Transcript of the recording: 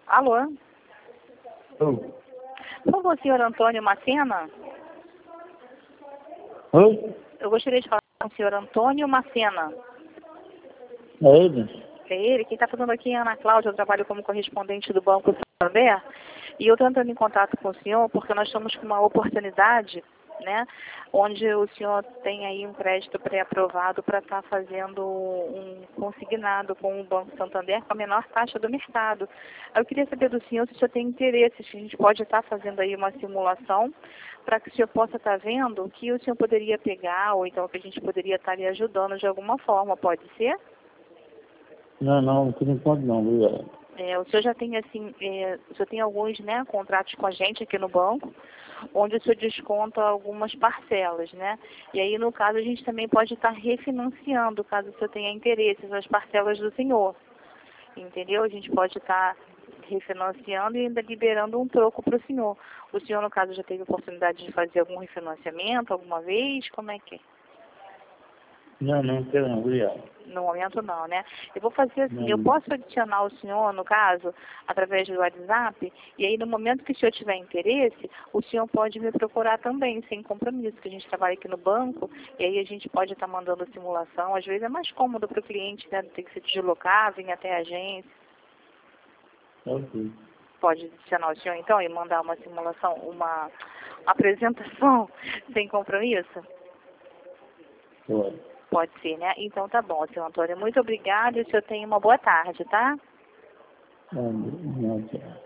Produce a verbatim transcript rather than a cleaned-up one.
Alô? Oi? Por favor, senhor Antônio Macena? Oi? Eu gostaria de falar com o senhor Antônio Macena. É ele? É ele? Quem está falando aqui é a Ana Cláudia, eu trabalho como correspondente do Banco Santander. E eu estou entrando em contato com o senhor porque nós estamos com uma oportunidade, né, onde o senhor tem aí um crédito pré-aprovado para estar fazendo um consignado com o Banco Santander com a menor taxa do mercado. Eu queria saber do senhor se o senhor tem interesse, se a gente pode estar fazendo aí uma simulação para que o senhor possa estar vendo o que o senhor poderia pegar ou então que a gente poderia estar lhe ajudando de alguma forma, pode ser? Não, não, por enquanto não, obrigado. É, o senhor já tem assim, é, o senhor tem alguns, né, contratos com a gente aqui no banco, onde o senhor desconta algumas parcelas, né? E aí, no caso, a gente também pode estar refinanciando, caso o senhor tenha interesse, nas parcelas do senhor. Entendeu? A gente pode estar refinanciando e ainda liberando um troco para o senhor. O senhor, no caso, já teve oportunidade de fazer algum refinanciamento alguma vez? Como é que é? Não, não quero não, obrigado. No momento não, né? Eu vou fazer assim, Não, eu posso adicionar o senhor, no caso, através do WhatsApp, e aí no momento que o senhor tiver interesse, o senhor pode me procurar também, sem compromisso, que a gente trabalha aqui no banco, e aí a gente pode estar mandando simulação, às vezes é mais cômodo para o cliente, né? Não tem que se deslocar, vir até a agência. ok. Pode adicionar o senhor então e mandar uma simulação, uma apresentação sem compromisso? Pode. Pode ser, né? Então tá bom, senhor Antônio. Muito obrigada e o senhor tenha uma boa tarde, tá? Não, não, não.